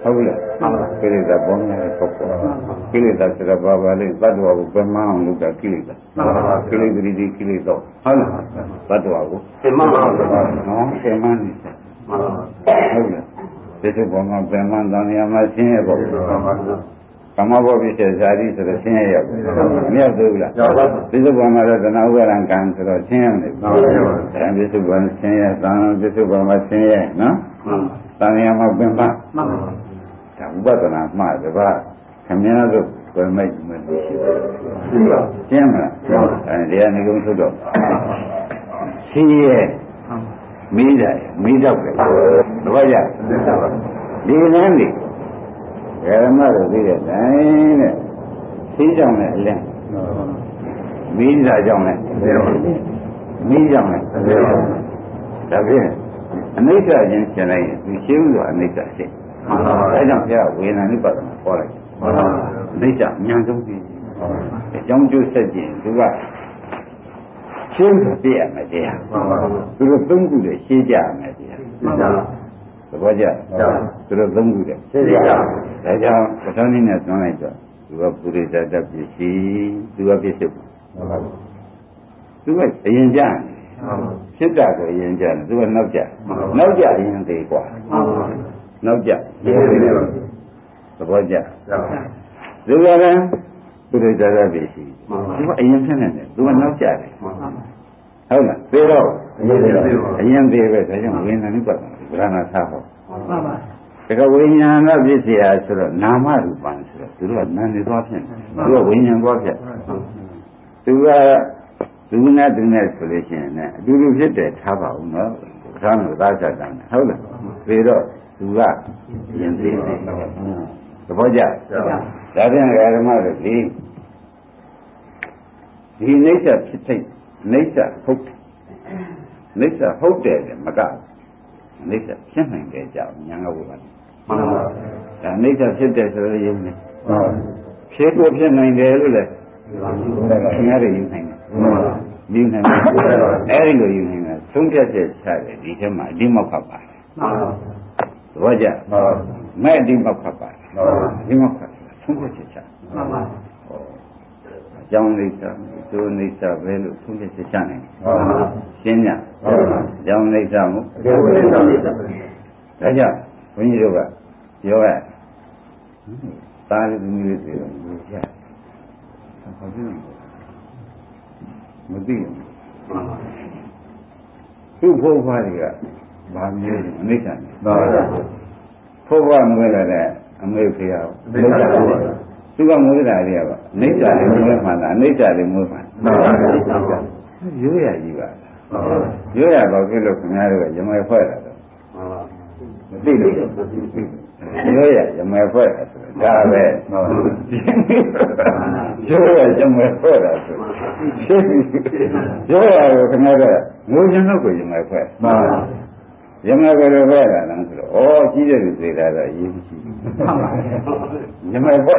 ဟုတ်လားကိလေသာပေါ်များတဲ့ပုဂ္ဂိုလ်ကိလေသာဆိုတာဘာပါလဲသတ္တဝါကိုပြမအောင်လုပ်တာကိလေသာကိလေသာဒီကိလေသာဟုတ်လားသတ္တဝါကိုပြမအောင်လုပ်တာနော်ပြမနေတယ်ဟုတ်လားဒီလိုပေါ်မှာပြမတန်ရမှာရှင်းရပေါ့ကမ္မဘောဖြစ်တဲ့ဇာတိဆိုတော့ရှင်းရရောက်မရောက်သေးဘူးလားဒီလိုပေါ်မှာတော့သနာဥပါဒံကံဆိုတော့ရှင်းရမယ်ဒါပြစ္ဆုတ်ဘံရှင်းရသံပြစ္ဆုတ်ဘံမှာရှင်းရနော်တန်ရမှာပြမဒါဥပဒနာမှားတပါခမည်းတော်ဘယ်မဲ့မလို့ရှိတယ်ရှင်းမလားအဲဒီကနေကုန်ထုတ်တော့ရှင်းရမိတယ်မိတော့ပဲတော့ရဒီနန်းလေးဓမ္မတို့သိတဲ့တိုင်းတဲ့ရှင်းကြောင်နဲ့အလင်းမိစားကြောင်နဲ့မိကြောင်နဲ့ဒါဖြင့်အနိစ္စချင်းရှင်းလိုက်ရင်သူရှင်းလို့အနိစ္စရှင်းဒါကြောင့်ဘုရားဝေဒနာနိဗ္ဗာန်ကိုခေါ်လိုက်အနိစ္စအများဆုံးပြီးအကြောင်းကျိုးဆက်ခြင်းသူကရှင်းပြရမယ်တရားသူတို့သုံးခုနဲ့ရှင်းကြရမယ်တရားသဘောကျသူတို့သုံးခုနဲ့ရှင်းကြဒါကြောင့်ပဋ္ဌာန်းနည်းနဲ့သွန်းလိုက်တော့သူကပုရိသတ္တပစ္စည်းသူကပြစ္ဆုတ်သူကအရင်ကြဖြစ်တာကိုအရင်ကြသူကနောက်ကြရင်သေးกว่าနောက်ကြသဘောကျသူကလည်းပုရိသတ္တပစ္စည်းသူကအရင်ဖြစ်နေတယ်သူကနောက်ကြတယ်ဟုတ်လားသေတော့အရင်သေးပဲဒါကြောင့်ဝိညာဉ်နိဗ္ဗာန်ဗရဏသာဟောမှန်ပါတကယ်ဝိညာဏပစ္စည်းအားဆိုတော့နာမရူပံဆိုတော့သူတို့ကနာနေသွားဖြစ်တယ်သူကဝိညာဉ်သွားဖြစ်သူကသူနဲ့သူနဲ့ဆိုလို့ရှိရင်လည်းအတူတူဖြစ်တယ်ထားပါဦးနော်ပဋ္ဌာန်းကိုသာချက်တယ်ဟုတ်လားသေတော့သူကရင်သေးတယ်သဘောကျဒါဖြင့်ဓမ္မတို့ဒီအိဋ္ဌဖြစ်တဲ့အိဋ္ဌဟုတ်အိဋ္ဌဟုတ်တယ်မကအိဋ္ဌဖြစ်နိုင်တယ်ကြောင့်ညာငါဘုရားမှန်ပါဒါအိဋ္ဌဖြစ်တယ်ဆိုလို့ယုံတယ်ဖြစ်ကိုဖြစ်နိုင်တယ်လို့လည်းခင်ဗျားတို့ယူနိုင်တယ်ယူနိုင်တယ်အဲဒီလိုယူနိုင်တာသုံးဖြတ်ချက်ချတယ်ဒီထဲမှာအတိမောက်ခတ်ပါတယ်သဘောကျမဲ့အတိမောက်ခတ်ပါတယ်အတိမောက်ခတ်သုံးဖြတ်ချက်ချမှန်ပါအကြောင်းအိဋ္ဌသူအိဋ္ဌပဲလို့သုံးဖြတ်ချက်ချနိုင်ရှင်းညအကြောင်းအိဋ္ဌမို့ဒါကြောင့်ဘုန်းကြီးတို့ကပြောရသားလေးသမီးလေးတွေတော့မရဘာဖြစ်လဲမသိဘူးသူ့ဖို့ဖွားတွေကဘာမျိုးလဲအနိစ္စနဲ့ဖို့ဖွားမွေးလာတဲ့အမေဖေရောသူကမွေးလာတယ်ကအနိစ္စလေးမွေးမှလားအနိစ္စလေးမွေးမှရိုးရကြီးပါရိုးရတော့ဖြစ်လို့ခင်ဗျားတို့ကရမယ်ဖွဲ့တာတော့မသိလို့ရိုးရရမယ်ဖွဲ့တာဒါပဲရိုးရရမယ်ဖွဲ့တာဆိုရိုးရကိုခင်ဗျားကငိုချင်တော့ကိုရမယ်ဖွဲ့ရမယ်ကိုလည်းဖွဲ့တာလားဆိုတော့ဩကြီးတဲ့လူသေးတာတော့ရေးမရှိဘူးရမယ်ဖွဲ့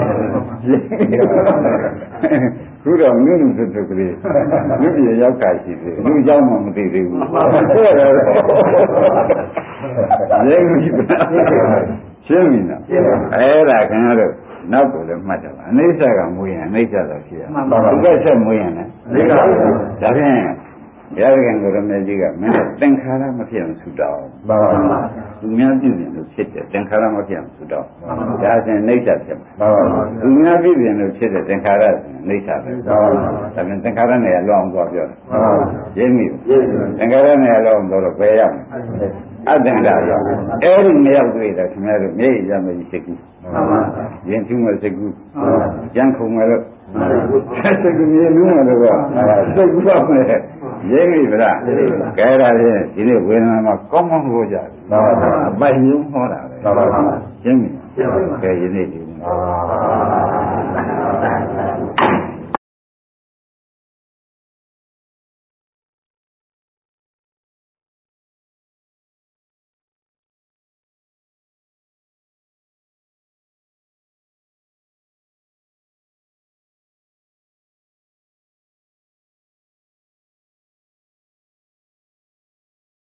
ခုတော့မြို့လူစုကလေးမြို့ပြေရောက်တာရှိသေးတယ်လူเจ้าမှမသိသေးဘူးဟုတ်တယ်ရေကြီးရှင်းပြီနော်အဲ့ဒါခင်ဗျားတို့နောက်ကိုလည်းမှတ်တယ်ပါအနိစ္စကမွေးရင်အနိစ္စတော့ဖြစ်ရသူကဆက်မွေးရင်လည်းအနိစ္စဒါဖြင့်ဘုရားခင်ကိုရမေကြီးကမင်းသင်္ခါရမဖြစ်အောင်ဆုတောင်းပါပါသူများပြုပြင်လို့ဖြစ်တယ်သင်္ခါရမဖြစ်အောင်ဆုတောင်းဒါဆိုအနိစ္စဖြစ်မှာပါပါသူများပြုပြင်လို့ဖြစ်တဲ့သင်္ခါရအနိစ္စပဲပါပါဒါဖြင့်သင်္ခါရနဲ့လောအောင်သွားပြောတယ်ပါပါရင်းမိသင်္ခါရနဲ့လောအောင်တော့ဘယ်ရမလဲအတ္တန္တရောအဲ့ဒီမရောက်သေးတာခင်ဗျားတို့မျက်ရည်ရမယ်စိတ်ကူးမှန်ပါရင်ကျူးမယ်စိတ်ကူးကြံခုံမယ်လို့စိတ်ကူးမြင်လို့မလို့ကစိတ်ကူးပါမယ်ရင်းမိဗလားကဲဒါဖြင့်ဒီနေ့ဝေဒနာမှာကောင်းကောင်းဟောကြတယ်မှန်ပါအပိုင်မျိုးဟောတာပဲမှန်ပါရှင်းပြီကဲယနေ့ဒီ